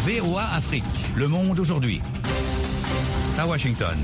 VOA Afrique, le monde aujourd'hui. À Washington.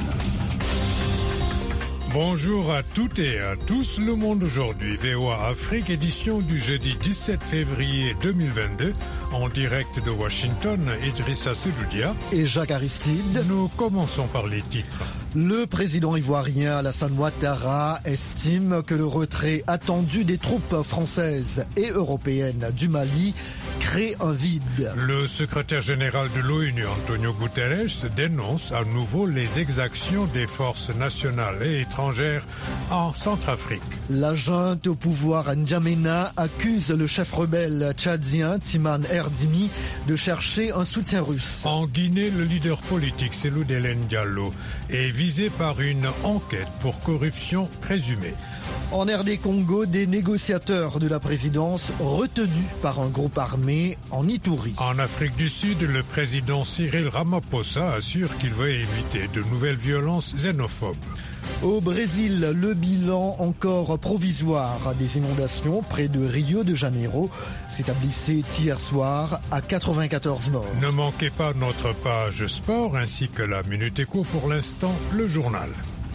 Bonjour à toutes et à tous, le monde aujourd'hui, VOA Afrique, édition du jeudi 17 février 2022, en direct de Washington, Idrissa Sedoudia et Jacques Aristide. Nous commençons par les titres. Le président ivoirien Alassane Ouattara estime que le retrait attendu des troupes françaises et européennes du Mali crée un vide. Le secrétaire général de l'ONU, Antonio Guterres, dénonce à nouveau les exactions des forces nationales et étrangères en Centrafrique. La junte au pouvoir à N'Djamena accuse le chef rebelle tchadien Timan Erdimi de chercher un soutien russe. En Guinée, le leader politique Cellou Dalein Diallo est visé par une enquête pour corruption présumée. En RD Congo, des négociateurs de la présidence retenus par un groupe armé en Ituri. En Afrique du Sud, le président Cyril Ramaphosa assure qu'il va éviter de nouvelles violences xénophobes. Au Brésil, le bilan encore provisoire des inondations près de Rio de Janeiro s'établissait hier soir à 94 morts. Ne manquez pas notre page sport ainsi que la Minute Éco. Pour l'instant, le journal.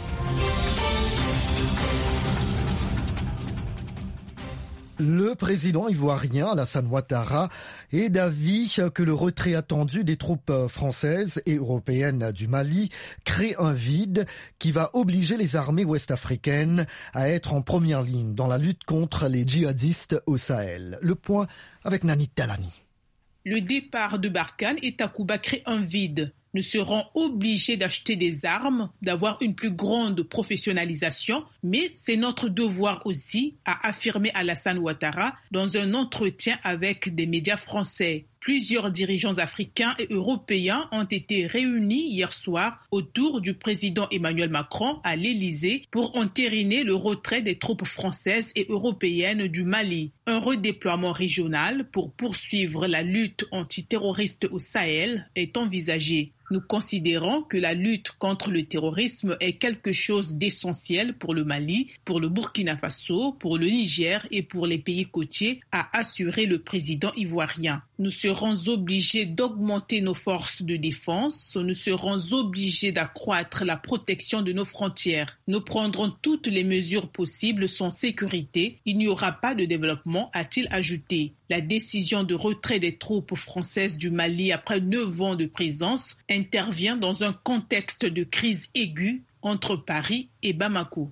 Le président ivoirien Alassane Ouattara est d'avis que le retrait attendu des troupes françaises et européennes du Mali crée un vide qui va obliger les armées ouest-africaines à être en première ligne dans la lutte contre les djihadistes au Sahel. Le point avec Nani Talani. Le départ de Barkhane et Takuba crée un vide. Nous serons obligés d'acheter des armes, d'avoir une plus grande professionnalisation, mais c'est notre devoir aussi, a affirmé Alassane Ouattara dans un entretien avec des médias français. Plusieurs dirigeants africains et européens ont été réunis hier soir autour du président Emmanuel Macron à l'Élysée pour entériner le retrait des troupes françaises et européennes du Mali. Un redéploiement régional pour poursuivre la lutte antiterroriste au Sahel est envisagé. Nous considérons que la lutte contre le terrorisme est quelque chose d'essentiel pour le Mali, pour le Burkina Faso, pour le Niger et pour les pays côtiers, a assuré le président ivoirien. Nous serons obligés d'augmenter nos forces de défense, nous serons obligés d'accroître la protection de nos frontières. Nous prendrons toutes les mesures possibles sans sécurité. Il n'y aura pas de développement, a-t-il ajouté. La décision de retrait des troupes françaises du Mali après 9 ans de présence intervient dans un contexte de crise aiguë entre Paris et Bamako.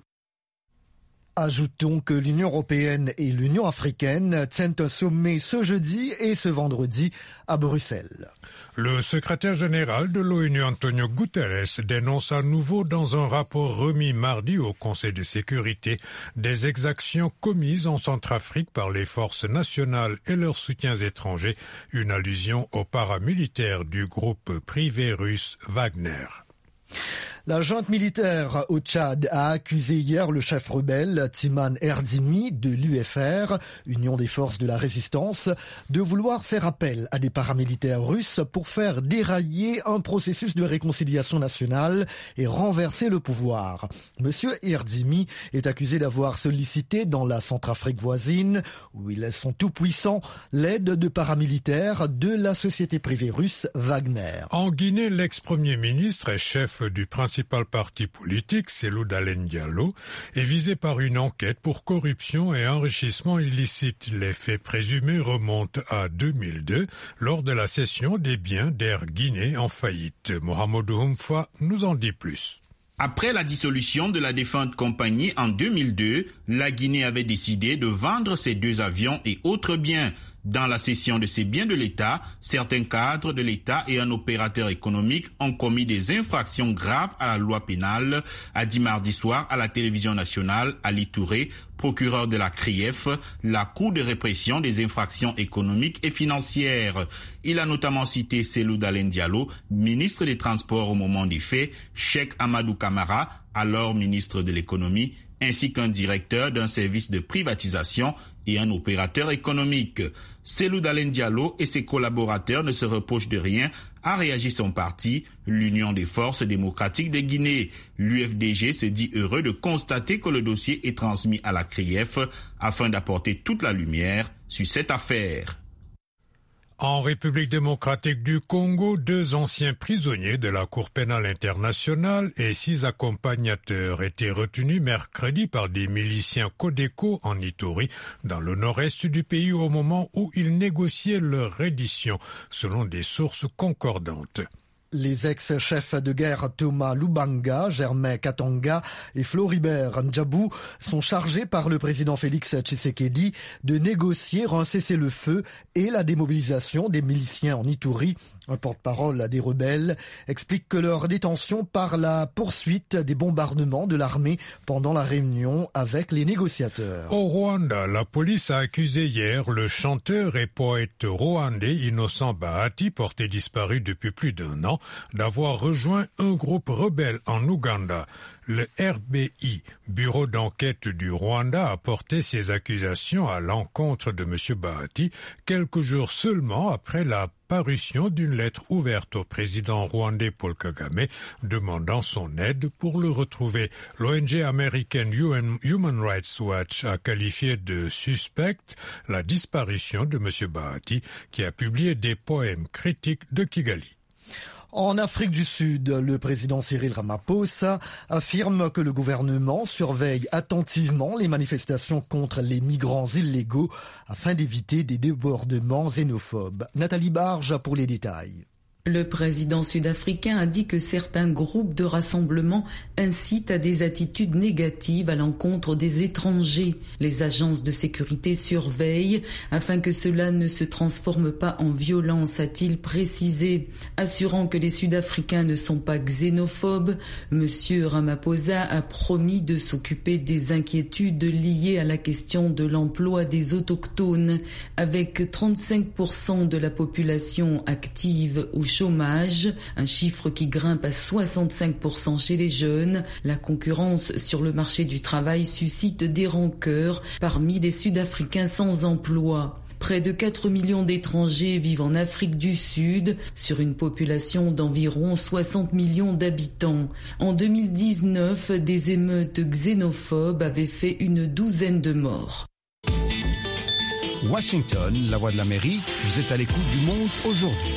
Ajoutons que l'Union européenne et l'Union africaine tiennent un sommet ce jeudi et ce vendredi à Bruxelles. Le secrétaire général de l'ONU, Antonio Guterres, dénonce à nouveau dans un rapport remis mardi au Conseil de sécurité des exactions commises en Centrafrique par les forces nationales et leurs soutiens étrangers, une allusion aux paramilitaires du groupe privé russe Wagner. La junte militaire au Tchad a accusé hier le chef rebelle Timan Erdimi de l'UFR, Union des forces de la résistance, de vouloir faire appel à des paramilitaires russes pour faire dérailler un processus de réconciliation nationale et renverser le pouvoir. Monsieur Erdimi est accusé d'avoir sollicité dans la Centrafrique voisine, où ils sont tout puissants, l'aide de paramilitaires de la société privée russe Wagner. En Guinée, l'ex-premier ministre et chef du principal parti politique, Cellou Dalein Diallo, est visé par une enquête pour corruption et enrichissement illicite. Les faits présumés remontent à 2002, lors de la cession des biens d'Air Guinée en faillite. Mohamedou Humfa nous en dit plus. Après la dissolution de la défunte compagnie en 2002, la Guinée avait décidé de vendre ses 2 avions et autres biens. Dans la cession de ces biens de l'État, certains cadres de l'État et un opérateur économique ont commis des infractions graves à la loi pénale, a dit mardi soir à la télévision nationale Ali Touré, procureur de la CRIEF, la Cour de répression des infractions économiques et financières. Il a notamment cité Cellou Dalein Diallo, ministre des Transports au moment des faits, Cheikh Amadou Camara, alors ministre de l'économie, ainsi qu'un directeur d'un service de privatisation et un opérateur économique. Cellou Dalein Diallo et ses collaborateurs ne se reprochent de rien, a réagi son parti, l'Union des forces démocratiques de Guinée. L'UFDG se dit heureux de constater que le dossier est transmis à la CRIEF afin d'apporter toute la lumière sur cette affaire. En République démocratique du Congo, 2 anciens prisonniers de la Cour pénale internationale et 6 accompagnateurs étaient retenus mercredi par des miliciens Codeco en Ituri, dans le nord-est du pays, au moment où ils négociaient leur reddition, selon des sources concordantes. Les ex-chefs de guerre Thomas Lubanga, Germain Katanga et Floribert Ndjabou sont chargés par le président Félix Tshisekedi de négocier un cessez-le-feu et la démobilisation des miliciens en Ituri. Un porte-parole des rebelles explique que leur détention par la poursuite des bombardements de l'armée pendant la réunion avec les négociateurs. Au Rwanda, la police a accusé hier le chanteur et poète rwandais Innocent Bahati, porté disparu depuis plus d'1 an, d'avoir rejoint un groupe rebelle en Ouganda. Le RBI, Bureau d'enquête du Rwanda, a porté ses accusations à l'encontre de M. Bahati quelques jours seulement après la parution d'une lettre ouverte au président rwandais Paul Kagame demandant son aide pour le retrouver. L'ONG américaine Human Rights Watch a qualifié de suspecte la disparition de M. Bahati, qui a publié des poèmes critiques de Kigali. En Afrique du Sud, le président Cyril Ramaphosa affirme que le gouvernement surveille attentivement les manifestations contre les migrants illégaux afin d'éviter des débordements xénophobes. Nathalie Barge pour les détails. Le président sud-africain a dit que certains groupes de rassemblement incitent à des attitudes négatives à l'encontre des étrangers. Les agences de sécurité surveillent afin que cela ne se transforme pas en violence, a-t-il précisé. Assurant que les Sud-Africains ne sont pas xénophobes, M. Ramaphosa a promis de s'occuper des inquiétudes liées à la question de l'emploi des autochtones. Avec 35% de la population active ou chômage, un chiffre qui grimpe à 65% chez les jeunes. La concurrence sur le marché du travail suscite des rancœurs parmi les Sud-Africains sans emploi. Près de 4 millions d'étrangers vivent en Afrique du Sud, sur une population d'environ 60 millions d'habitants. En 2019, des émeutes xénophobes avaient fait une 12aine de morts. Washington, la voix de l'Amérique, vous êtes à l'écoute du monde aujourd'hui.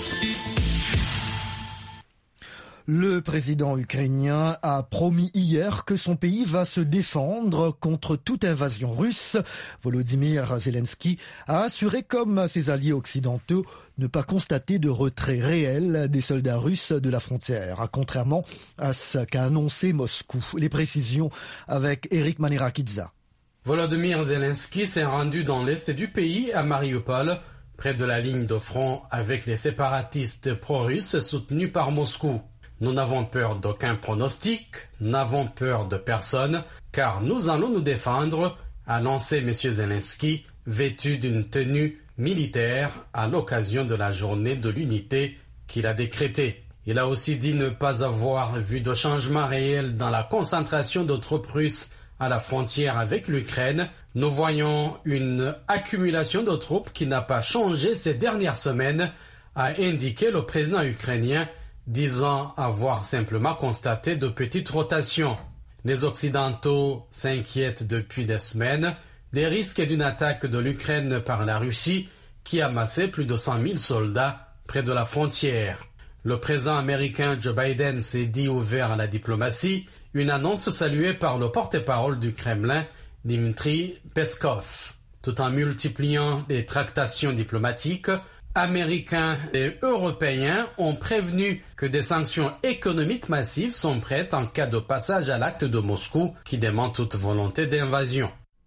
Le président ukrainien a promis hier que son pays va se défendre contre toute invasion russe. Volodymyr Zelensky a assuré, comme ses alliés occidentaux, ne pas constater de retrait réel des soldats russes de la frontière, contrairement à ce qu'a annoncé Moscou. Les précisions avec Eric Manirakidza. Volodymyr Zelensky s'est rendu dans l'est du pays, à Mariupol, près de la ligne de front avec les séparatistes pro-russes soutenus par Moscou. Nous n'avons peur d'aucun pronostic, n'avons peur de personne, car nous allons nous défendre, a annoncé M. Zelensky, vêtu d'une tenue militaire à l'occasion de la journée de l'unité qu'il a décrétée. Il a aussi dit ne pas avoir vu de changement réel dans la concentration de troupes russes à la frontière avec l'Ukraine. Nous voyons une accumulation de troupes qui n'a pas changé ces dernières semaines, a indiqué le président ukrainien, disant avoir simplement constaté de petites rotations. Les Occidentaux s'inquiètent depuis des semaines des risques d'une attaque de l'Ukraine par la Russie qui a amassé plus de 100 000 soldats près de la frontière. Le président américain Joe Biden s'est dit ouvert à la diplomatie, une annonce saluée par le porte-parole du Kremlin, Dmitry Peskov. Tout en multipliant les tractations diplomatiques, Américains et Européens ont prévenu que des sanctions économiques massives sont prêtes en cas de passage à l'acte de Moscou qui dément toute volonté d'invasion.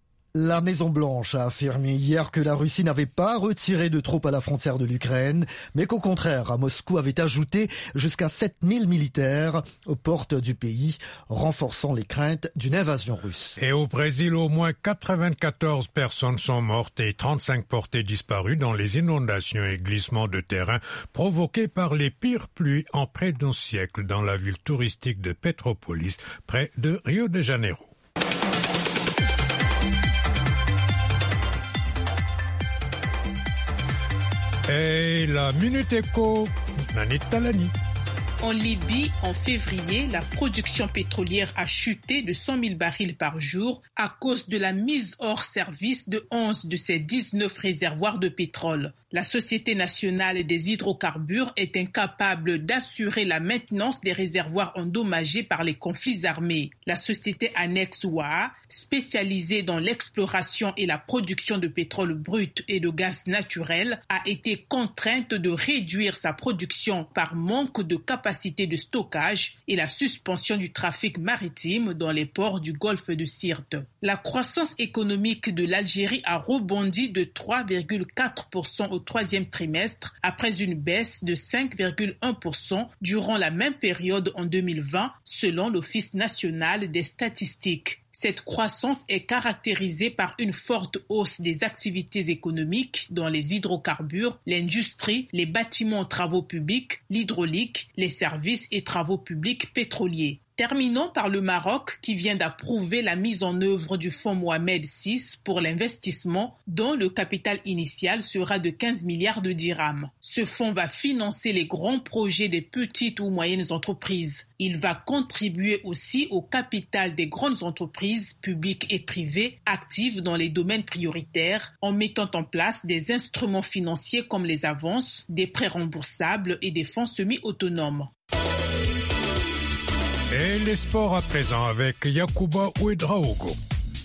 La Maison-Blanche a affirmé hier que la Russie n'avait pas retiré de troupes à la frontière de l'Ukraine, mais qu'au contraire, Moscou avait ajouté jusqu'à 7000 militaires aux portes du pays, renforçant les craintes d'une invasion russe. Et au Brésil, au moins 94 personnes sont mortes et 35 portées disparues dans les inondations et glissements de terrain provoqués par les pires pluies en près d'un siècle dans la ville touristique de Petrópolis, près de Rio de Janeiro. Et la Minute Éco, Nanit Talani. En Libye, en février, la production pétrolière a chuté de 100 000 barils par jour à cause de la mise hors service de 11 de ses 19 réservoirs de pétrole. La Société nationale des hydrocarbures est incapable d'assurer la maintenance des réservoirs endommagés par les conflits armés. La société annexe WAA, spécialisée dans l'exploration et la production de pétrole brut et de gaz naturel, a été contrainte de réduire sa production par manque de capacité de stockage et la suspension du trafic maritime dans les ports du golfe de Sirte. La croissance économique de l'Algérie a rebondi de 3,4% au troisième trimestre après une baisse de 5,1% durant la même période en 2020 selon l'Office national des statistiques. Cette croissance est caractérisée par une forte hausse des activités économiques dans les hydrocarbures, l'industrie, les bâtiments, travaux publics, l'hydraulique, les services et travaux publics pétroliers. Terminons par le Maroc qui vient d'approuver la mise en œuvre du fonds Mohamed VI pour l'investissement dont le capital initial sera de 15 milliards de dirhams. Ce fonds va financer les grands projets des petites ou moyennes entreprises. Il va contribuer aussi au capital des grandes entreprises publiques et privées actives dans les domaines prioritaires en mettant en place des instruments financiers comme les avances, des prêts remboursables et des fonds semi-autonomes. Et les sports à présent avec Yacouba Ouedraogo.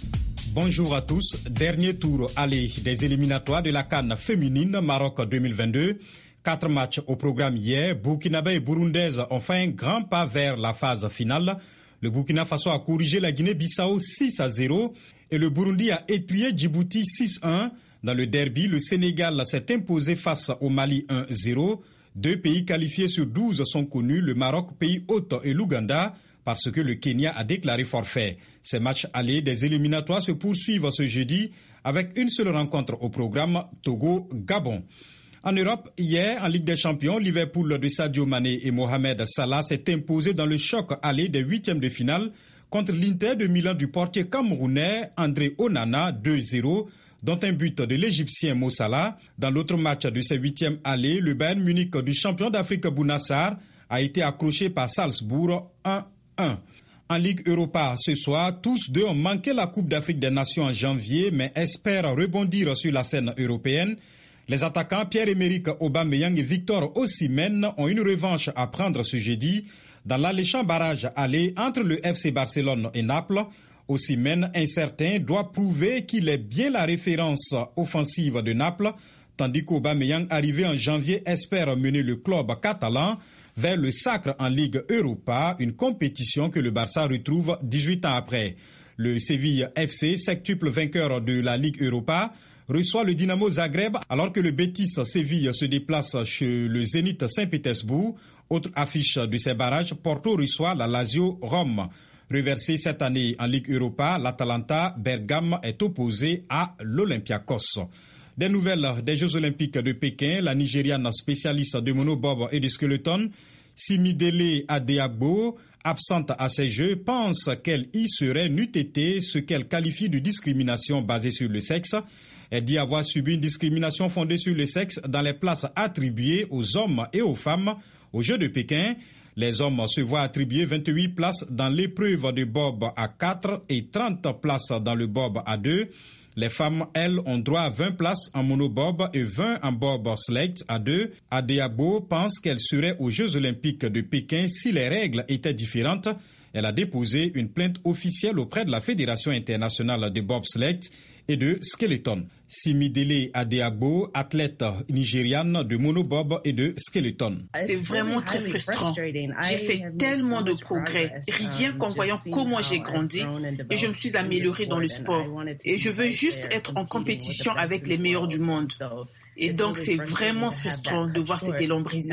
Bonjour à tous. Dernier tour aller des éliminatoires de la CAN féminine Maroc 2022. 4 matchs au programme hier. Burkinabé et Burundaises ont fait un grand pas vers la phase finale. Le Burkina Faso a corrigé la Guinée-Bissau 6-0 et le Burundi a étrié Djibouti 6-1. Dans le derby, le Sénégal s'est imposé face au Mali 1-0. 2 pays qualifiés sur 12 sont connus, le Maroc, pays hôte et l'Ouganda, parce que le Kenya a déclaré forfait. Ces matchs allés des éliminatoires se poursuivent ce jeudi avec une seule rencontre au programme, Togo-Gabon. En Europe, hier, en Ligue des Champions, Liverpool de Sadio Mané et Mohamed Salah s'est imposé dans le choc aller des huitièmes de finale contre l'Inter de Milan du portier camerounais André Onana 2-0, dont un but de l'Égyptien Mo Salah. Dans l'autre match de ces huitièmes allées, le Bayern Munich du champion d'Afrique Bounassar a été accroché par Salzbourg 1-1. En Ligue Europa, ce soir, tous deux ont manqué la Coupe d'Afrique des Nations en janvier, mais espèrent rebondir sur la scène européenne. Les attaquants Pierre-Emerick Aubameyang et Victor Osimhen ont une revanche à prendre ce jeudi dans l'alléchant barrage aller entre le FC Barcelone et Naples. Osimhen, incertain, doit prouver qu'il est bien la référence offensive de Naples, tandis qu'Aubameyang, arrivé en janvier, espère mener le club catalan vers le sacre en Ligue Europa, une compétition que le Barça retrouve 18 ans après. Le Séville FC, septuple vainqueur de la Ligue Europa, reçoit le Dynamo Zagreb, alors que le Betis Séville se déplace chez le Zénith Saint-Pétersbourg. Autre affiche de ces barrages, Porto reçoit la Lazio Rome. Reversé cette année en Ligue Europa, l'Atalanta Bergame est opposé à l'Olympiakos. Des nouvelles des Jeux Olympiques de Pékin, la Nigériane spécialiste de monobob et de skeleton, Simidele Adeagbo, absente à ces Jeux, pense qu'elle y serait n'eût été ce qu'elle qualifie de discrimination basée sur le sexe. Elle dit avoir subi une discrimination fondée sur le sexe dans les places attribuées aux hommes et aux femmes aux Jeux de Pékin. Les hommes se voient attribuer 28 places dans l'épreuve de bob à 4 et 30 places dans le bob à 2. Les femmes, elles, ont droit à 20 places en monobob et 20 en bob select à 2. Adeagbo pense qu'elle serait aux Jeux Olympiques de Pékin si les règles étaient différentes. Elle a déposé une plainte officielle auprès de la Fédération internationale de bobsleigh et de skeleton. Simidele Adeagbo, athlète nigériane de monobob et de skeleton. C'est vraiment très frustrant. J'ai fait tellement de progrès, rien qu'en voyant comment j'ai grandi et je me suis améliorée dans le sport. Et je veux juste être en compétition avec les meilleurs du monde. Et donc, c'est vraiment frustrant de voir cet élan brisé.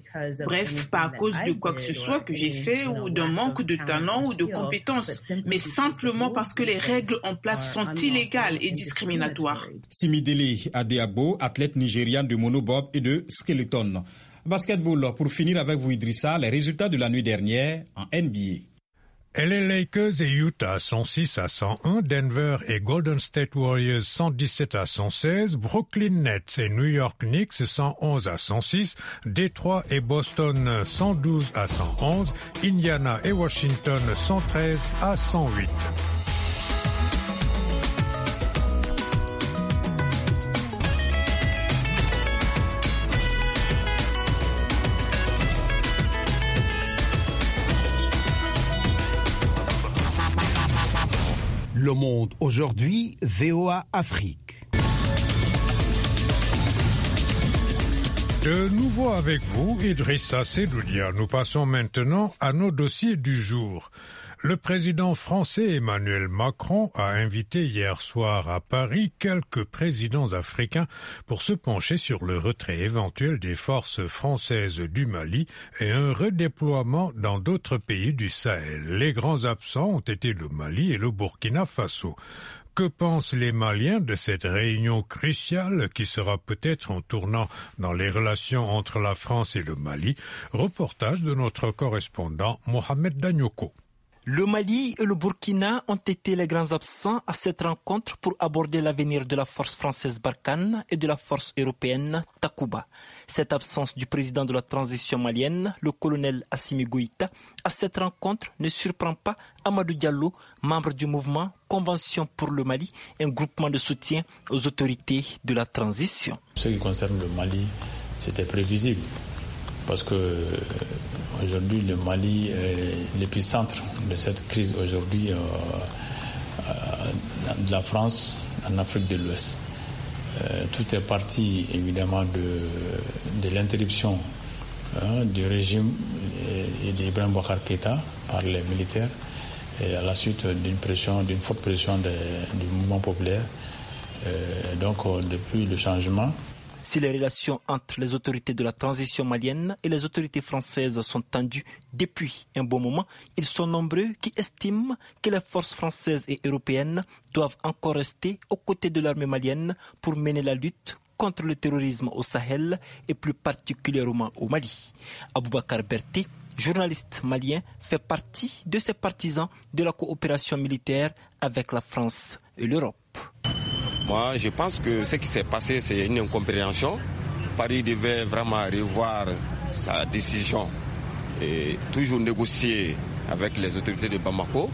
Bref, pas à cause de quoi que ce soit que j'ai fait ou d'un manque de talent ou de compétences, mais simplement parce que les règles en place sont illégales et discriminatoires. Simidele Adeagbo, athlète nigériane de monobob et de skeleton. Basketball, pour finir avec vous Idrissa, les résultats de la nuit dernière en NBA. LA Lakers et Utah 106-101, Denver et Golden State Warriors 117-116, Brooklyn Nets et New York Knicks 111-106, Détroit et Boston 112-111, Indiana et Washington 113-108. Le Monde aujourd'hui, VOA Afrique. De nouveau avec vous, Idrissa Sedoudia. Nous passons maintenant à nos dossiers du jour. Le président français Emmanuel Macron a invité hier soir à Paris quelques présidents africains pour se pencher sur le retrait éventuel des forces françaises du Mali et un redéploiement dans d'autres pays du Sahel. Les grands absents ont été le Mali et le Burkina Faso. Que pensent les Maliens de cette réunion cruciale qui sera peut-être un tournant dans les relations entre la France et le Mali? Reportage de notre correspondant Mohamed Danyoko. Le Mali et le Burkina ont été les grands absents à cette rencontre pour aborder l'avenir de la force française Barkhane et de la force européenne Takuba. Cette absence du président de la transition malienne, le colonel Assimi Goïta, à cette rencontre ne surprend pas Amadou Diallo, membre du mouvement Convention pour le Mali, un groupement de soutien aux autorités de la transition. Ce qui concerne le Mali, c'était prévisible. Parce que aujourd'hui, le Mali est l'épicentre de cette crise aujourd'hui de la France en Afrique de l'Ouest. Tout est parti évidemment de l'interruption du régime et d'Ibrahim Boubacar Keïta par les militaires et à la suite d'une forte pression du mouvement populaire. Donc depuis le changement. Si les relations entre les autorités de la transition malienne et les autorités françaises sont tendues depuis un bon moment, ils sont nombreux qui estiment que les forces françaises et européennes doivent encore rester aux côtés de l'armée malienne pour mener la lutte contre le terrorisme au Sahel et plus particulièrement au Mali. Aboubacar Berté, journaliste malien, fait partie de ces partisans de la coopération militaire avec la France et l'Europe. Moi, je pense que ce qui s'est passé, c'est une incompréhension. Paris devait vraiment revoir sa décision et toujours négocier avec les autorités de Bamako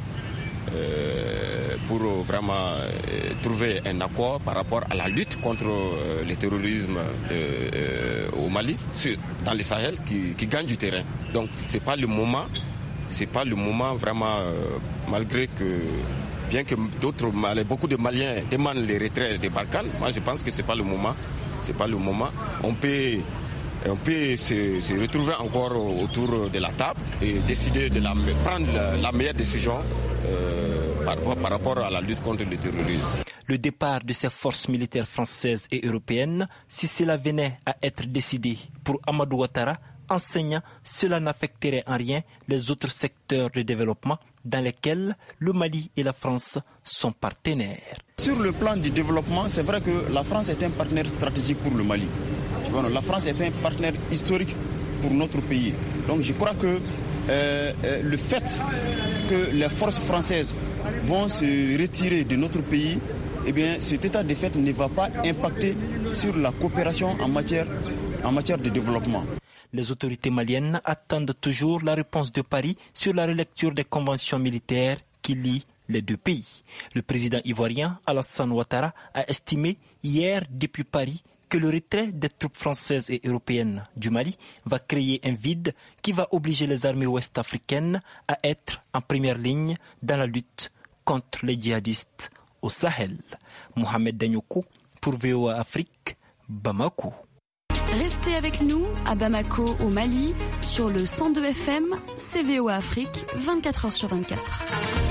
pour vraiment trouver un accord par rapport à la lutte contre le terrorisme au Mali, dans le Sahel, qui gagne du terrain. Donc, c'est pas le moment vraiment, malgré que... Bien que beaucoup de Maliens demandent les retraits des Balkans, moi je pense que c'est pas le moment. On peut se retrouver encore autour de la table et décider de prendre la meilleure décision par rapport à la lutte contre le terrorisme. Le départ de ces forces militaires françaises et européennes, si cela venait à être décidé pour Amadou Ouattara, enseignant, cela n'affecterait en rien les autres secteurs de développement dans lesquels le Mali et la France sont partenaires. Sur le plan du développement, c'est vrai que la France est un partenaire stratégique pour le Mali. La France est un partenaire historique pour notre pays. Donc je crois que le fait que les forces françaises vont se retirer de notre pays, eh bien, cet état de fait ne va pas impacter sur la coopération en matière de développement. Les autorités maliennes attendent toujours la réponse de Paris sur la relecture des conventions militaires qui lient les deux pays. Le président ivoirien Alassane Ouattara a estimé hier depuis Paris que le retrait des troupes françaises et européennes du Mali va créer un vide qui va obliger les armées ouest-africaines à être en première ligne dans la lutte contre les djihadistes au Sahel. Mohamed Danyoko pour VOA Afrique, Bamako. Restez avec nous à Bamako au Mali sur le 102 FM, c'est VOA Afrique, 24h sur 24.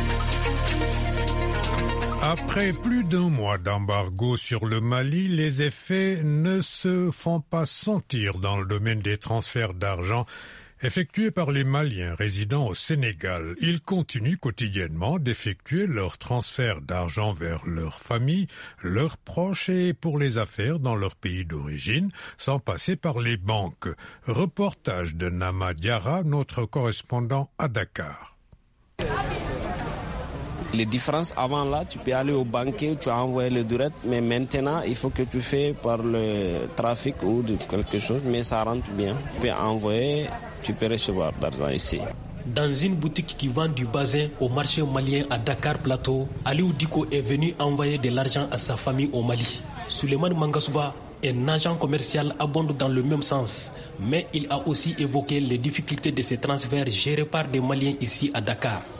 Après plus d'un mois d'embargo sur le Mali, les effets ne se font pas sentir dans le domaine des transferts d'argent effectués par les Maliens résidant au Sénégal. Ils continuent quotidiennement d'effectuer leurs transferts d'argent vers leur famille, leurs proches et pour les affaires dans leur pays d'origine, sans passer par les banques. Reportage de Nama Diarra, notre correspondant à Dakar. Les différences avant là, tu peux aller au banquier, tu as envoyé le direct, mais maintenant il faut que tu fais par le trafic ou de quelque chose, mais ça rentre bien. Tu peux envoyer, tu peux recevoir l'argent ici. Dans une boutique qui vend du bazin au marché malien à Dakar Plateau, Aliou Diko est venu envoyer de l'argent à sa famille au Mali. Suleiman Mangasouba, un agent commercial, abonde dans le même sens, mais il a aussi évoqué les difficultés de ces transferts gérés par des Maliens ici à Dakar.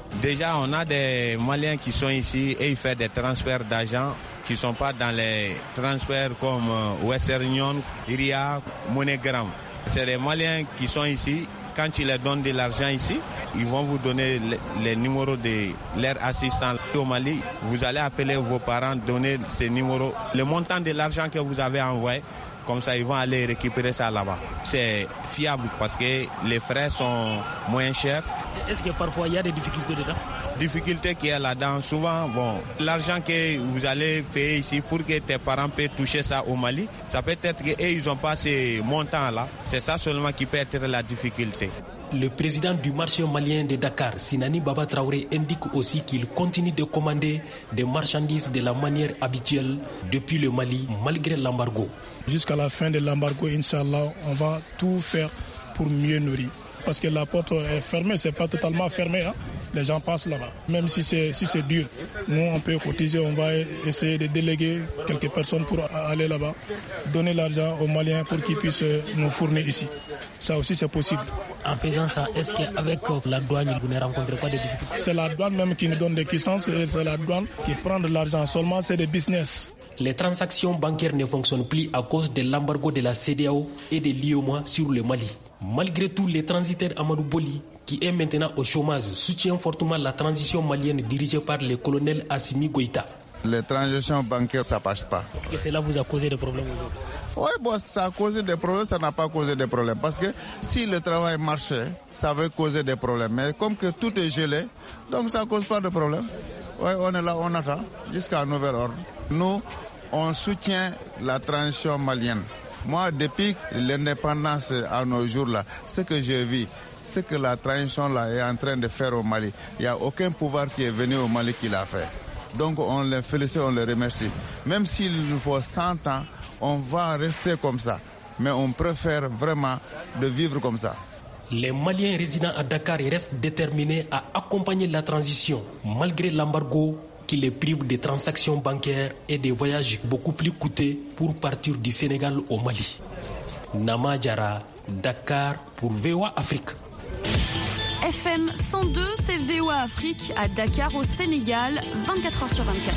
Déjà, on a des Maliens qui sont ici et ils font des transferts d'argent qui ne sont pas dans les transferts comme Western Union, Iria, MoneyGram. C'est les Maliens qui sont ici. Quand ils leur donnent de l'argent ici, ils vont vous donner les numéros de leurs assistants au Mali. Vous allez appeler vos parents, donner ces numéros, le montant de l'argent que vous avez envoyé. Comme ça, ils vont aller récupérer ça là-bas. C'est fiable parce que les frais sont moins chers. Est-ce que parfois il y a des difficultés dedans? Difficulté qu'il y a là-dedans, souvent, l'argent que vous allez payer ici pour que tes parents puissent toucher ça au Mali, ça peut être qu'ils n'ont pas ces montants-là. C'est ça seulement qui peut être la difficulté. Le président du marché malien de Dakar, Sinani Baba Traoré, indique aussi qu'il continue de commander des marchandises de la manière habituelle depuis le Mali, malgré l'embargo. Jusqu'à la fin de l'embargo, Inch'Allah, on va tout faire pour mieux nourrir. Parce que la porte est fermée, c'est pas totalement fermé. Les gens passent là-bas. Même si c'est dur, nous on peut cotiser, on va essayer de déléguer quelques personnes pour aller là-bas, donner l'argent aux Maliens pour qu'ils puissent nous fournir ici. Ça aussi c'est possible. En faisant ça, est-ce qu'avec la douane, vous ne rencontrez pas de difficultés? C'est la douane même qui nous donne des quitances et c'est la douane qui prend de l'argent. Seulement c'est des business. Les transactions bancaires ne fonctionnent plus à cause de l'embargo de la CEDEAO et de l'IOMA sur le Mali. Malgré tout, les transitaires Amadou Boli, qui est maintenant au chômage, soutient fortement la transition malienne dirigée par le colonel Assimi Goïta. Les transactions bancaires, ça ne passe pas. Est-ce que cela vous a causé des problèmes aujourd'hui? Oui, ça a causé des problèmes, ça n'a pas causé des problèmes. Parce que si le travail marchait, ça avait causé des problèmes. Mais comme que tout est gelé, donc ça ne cause pas de problème. Oui, on est là, on attend jusqu'à nouvel ordre. Nous, on soutient la transition malienne. Moi, depuis l'indépendance à nos jours-là, ce que j'ai vu, ce que la transition là est en train de faire au Mali, il n'y a aucun pouvoir qui est venu au Mali qui l'a fait. Donc on les félicite, on les remercie. Même s'il nous faut 100 ans, on va rester comme ça. Mais on préfère vraiment de vivre comme ça. Les Maliens résidant à Dakar restent déterminés à accompagner la transition, malgré l'embargo qui les prive des transactions bancaires et des voyages beaucoup plus coûteux pour partir du Sénégal au Mali. Nama Diarra, Dakar pour VOA Afrique. FM 102, c'est VOA Afrique à Dakar au Sénégal, 24h sur 24.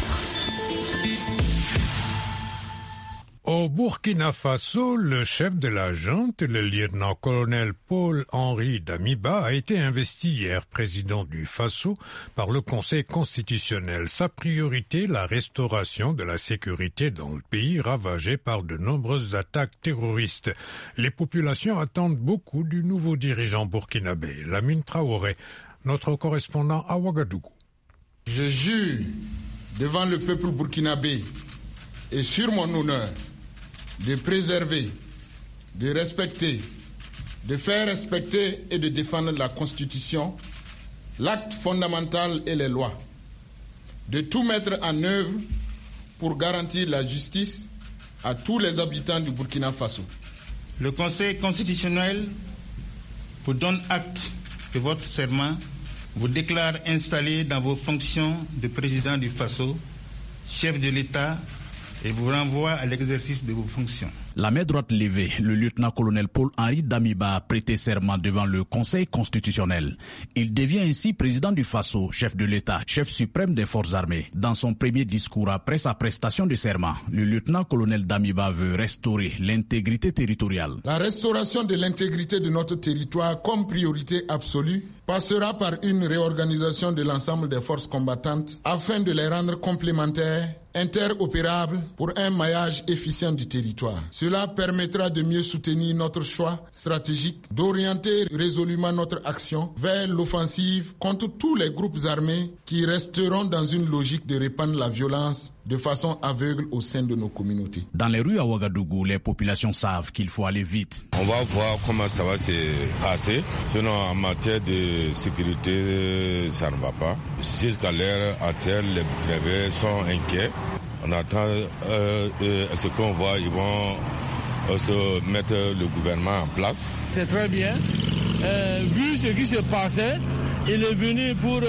Au Burkina Faso, le chef de la junte, le lieutenant-colonel Paul-Henri Damiba, a été investi hier président du Faso par le Conseil constitutionnel. Sa priorité, la restauration de la sécurité dans le pays ravagé par de nombreuses attaques terroristes. Les populations attendent beaucoup du nouveau dirigeant burkinabé, Lamine Traoré, notre correspondant à Ouagadougou. Je jure devant le peuple burkinabé et sur mon honneur de préserver, de respecter, de faire respecter et de défendre la Constitution, l'acte fondamental et les lois, de tout mettre en œuvre pour garantir la justice à tous les habitants du Burkina Faso. Le Conseil constitutionnel vous donne acte de votre serment, vous déclare installé dans vos fonctions de président du Faso, chef de l'État, et vous renvoie à l'exercice de vos fonctions. La main droite levée, le lieutenant-colonel Paul-Henri Damiba a prêté serment devant le Conseil constitutionnel. Il devient ainsi président du Faso, chef de l'État, chef suprême des forces armées. Dans son premier discours après sa prestation de serment, le lieutenant-colonel Damiba veut restaurer l'intégrité territoriale. La restauration de l'intégrité de notre territoire comme priorité absolue passera par une réorganisation de l'ensemble des forces combattantes afin de les rendre complémentaires, interopérables pour un maillage efficient du territoire. Cela permettra de mieux soutenir notre choix stratégique, d'orienter résolument notre action vers l'offensive contre tous les groupes armés qui resteront dans une logique de répandre la violence de façon aveugle au sein de nos communautés. Dans les rues à Ouagadougou, les populations savent qu'il faut aller vite. On va voir comment ça va se passer. Sinon, en matière de sécurité, ça ne va pas. Jusqu'à l'heure actuelle, les Burkinabés sont inquiets. On attend ce qu'on voit, ils vont se mettre le gouvernement en place. C'est très bien. Vu ce qui s'est passé, il est venu pour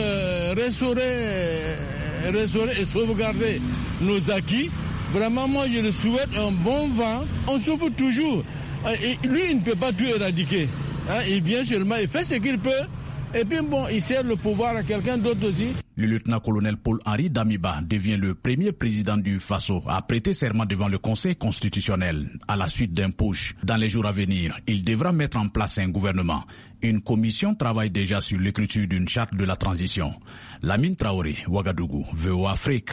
restaurer et sauvegarder nos acquis. Vraiment, moi, je le souhaite un bon vent. On souffre toujours. Et lui, il ne peut pas tout éradiquer. Il vient seulement, il fait ce qu'il peut Et puis bon, il cède le pouvoir à quelqu'un d'autre aussi. Le lieutenant-colonel Paul-Henri Damiba devient le premier président du Faso à prêter serment devant le Conseil constitutionnel à la suite d'un putsch. Dans les jours à venir, il devra mettre en place un gouvernement. Une commission travaille déjà sur l'écriture d'une charte de la transition. Lamine Traoré, Ouagadougou, VOA Afrique.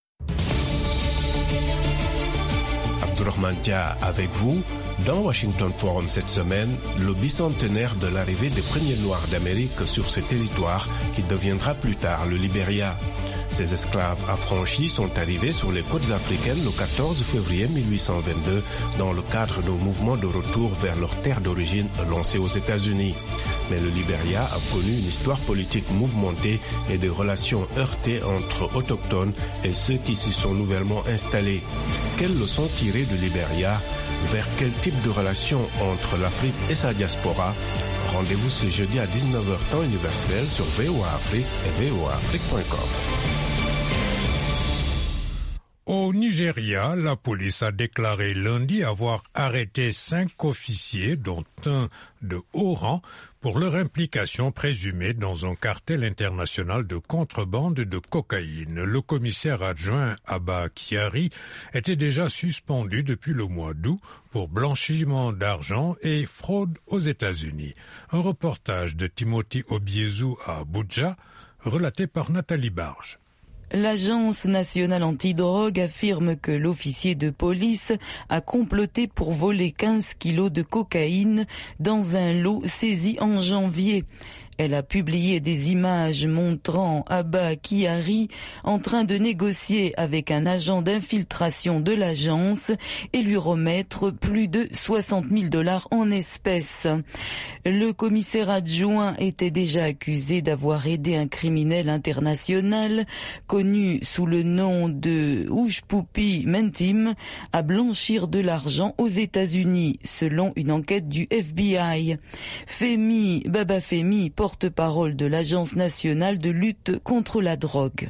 Abdourahmane Dia avec vous. Dans Washington Forum cette semaine, le bicentenaire de l'arrivée des premiers Noirs d'Amérique sur ce territoire qui deviendra plus tard le Libéria. Ces esclaves affranchis sont arrivés sur les côtes africaines le 14 février 1822 dans le cadre d'un mouvement de retour vers leur terre d'origine lancé aux États-Unis. Mais le Libéria a connu une histoire politique mouvementée et des relations heurtées entre autochtones et ceux qui s'y sont nouvellement installés. Quelles leçons tirer du Libéria? Vers quel type de relation entre l'Afrique et sa diaspora? Rendez-vous ce jeudi à 19h temps universel sur VOA Afrique et voaafrique.com. Au Nigeria, la police a déclaré lundi avoir arrêté 5 officiers, dont un de haut rang, pour leur implication présumée dans un cartel international de contrebande de cocaïne. Le commissaire adjoint Abba Kyari était déjà suspendu depuis le mois d'août pour blanchiment d'argent et fraude aux États-Unis. Un reportage de Timothy Obiezu à Abuja, relaté par Nathalie Barge. L'Agence nationale antidrogue affirme que l'officier de police a comploté pour voler 15 kilos de cocaïne dans un lot saisi en janvier. Elle a publié des images montrant Abba Kyari en train de négocier avec un agent d'infiltration de l'agence et lui remettre plus de $60,000 en espèces. Le commissaire adjoint était déjà accusé d'avoir aidé un criminel international connu sous le nom de Oujpoupi Mentim à blanchir de l'argent aux États-Unis, selon une enquête du FBI. Femi Babafemi, porte-parole de l'Agence nationale de lutte contre la drogue.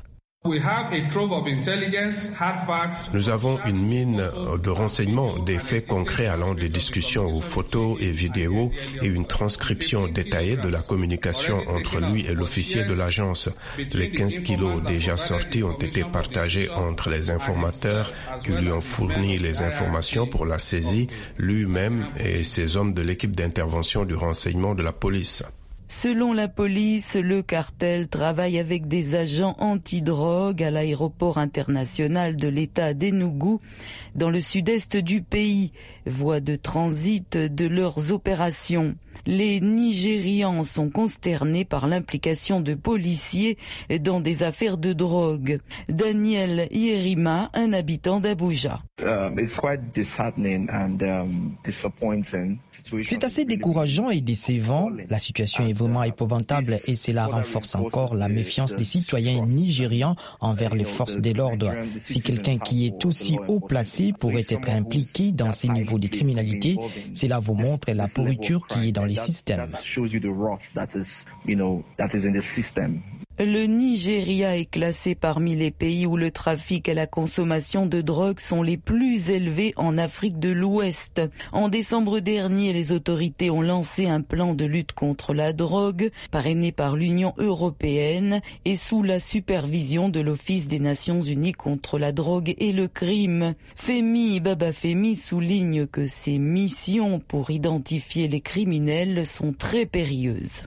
Nous avons une mine de renseignements, des faits concrets allant des discussions aux photos et vidéos et une transcription détaillée de la communication entre lui et l'officier de l'agence. Les 15 kilos déjà sortis ont été partagés entre les informateurs qui lui ont fourni les informations pour la saisie, lui-même et ses hommes de l'équipe d'intervention du renseignement de la police. Selon la police, le cartel travaille avec des agents antidrogue à l'aéroport international de l'État d'Enugu, dans le sud-est du pays, voie de transit de leurs opérations. Les Nigérians sont consternés par l'implication de policiers dans des affaires de drogue. Daniel Yerima, un habitant d'Abuja. C'est assez décourageant et décevant. La situation est vraiment épouvantable et cela renforce encore la méfiance des citoyens nigérians envers les forces de l'ordre. Si quelqu'un qui est aussi haut placé pourrait être impliqué dans ces niveaux de criminalité, cela vous montre la pourriture qui est dans les systèmes. Le Nigeria est classé parmi les pays où le trafic et la consommation de drogue sont les plus élevés en Afrique de l'Ouest. En décembre dernier, les autorités ont lancé un plan de lutte contre la drogue, parrainé par l'Union européenne et sous la supervision de l'Office des Nations Unies contre la drogue et le crime. Femi Babafemi souligne que ces missions pour identifier les criminels sont très périlleuses.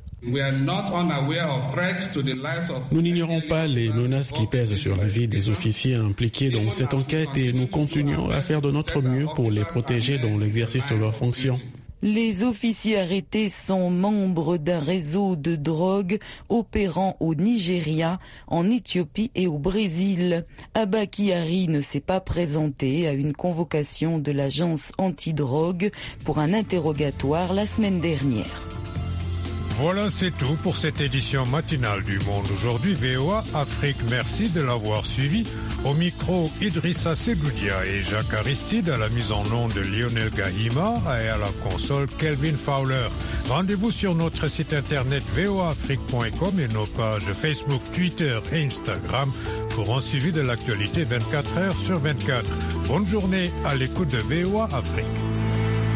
Nous n'ignorons pas les menaces qui pèsent sur la vie des officiers impliqués dans cette enquête et nous continuons à faire de notre mieux pour les protéger dans l'exercice de leurs fonctions. Les officiers arrêtés sont membres d'un réseau de drogue opérant au Nigeria, en Éthiopie et au Brésil. Abba Kyari ne s'est pas présenté à une convocation de l'agence antidrogue pour un interrogatoire la semaine dernière. Voilà, c'est tout pour cette édition matinale du Monde Aujourd'hui. VOA Afrique, merci de l'avoir suivi. Au micro, Idrissa Segoudia et Jacques Aristide, à la mise en onde de Lionel Gahima et à la console Kelvin Fowler. Rendez-vous sur notre site internet voaafrique.com et nos pages Facebook, Twitter et Instagram pour un suivi de l'actualité 24 heures sur 24. Bonne journée à l'écoute de VOA Afrique.